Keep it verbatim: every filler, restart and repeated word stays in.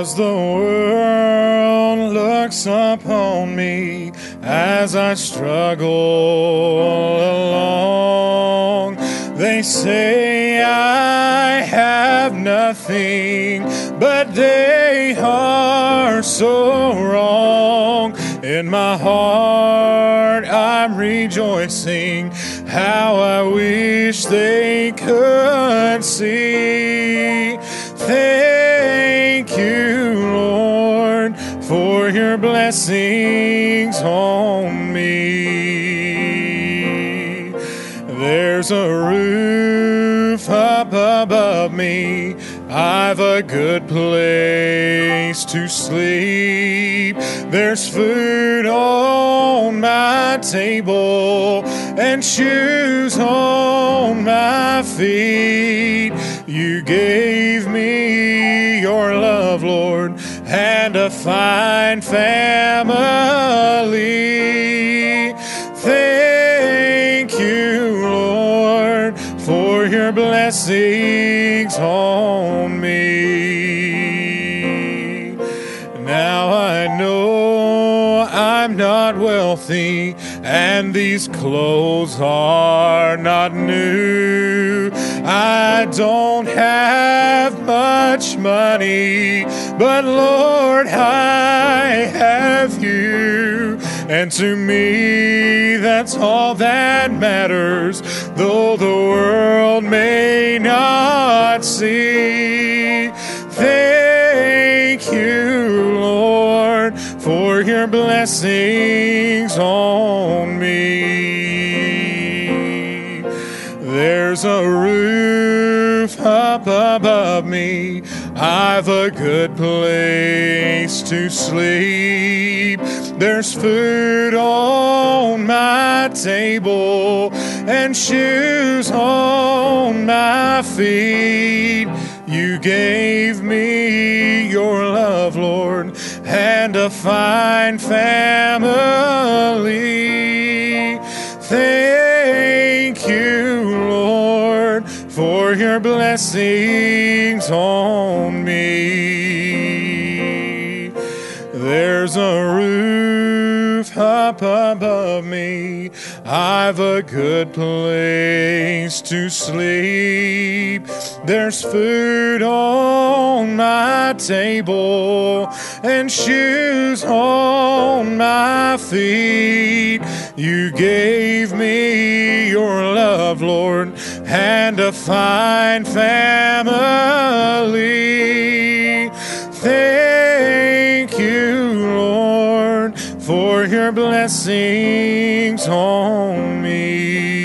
As the world looks upon me, as I struggle along, they say I have nothing, but they are so wrong. In my heart I'm rejoicing, how I wish they could see. Thank you, Lord, for your blessings on me. There's a roof up above me, I've a good place to sleep. There's food on my table and shoes on my feet. You gave me your love, Lord, and a fine family. Thank you, Lord, for your blessings on me. Now I know I'm not wealthy, and these clothes are not new. I don't have much money, but Lord, I have you. And to me, that's all that matters, though the world may not see. Thank you, Lord, for your blessings on me. There's a roof up above me, I've a good place to sleep. There's food on my table and shoes on my feet. You gave me your love, Lord, and a fine family. Thank you, Lord, for your blessings on me. There's a roof up above me, I've a good place to sleep. There's food on my table and shoes on my feet. You gave me your love, Lord, and a fine family. Thank you, Lord, for your blessings on me.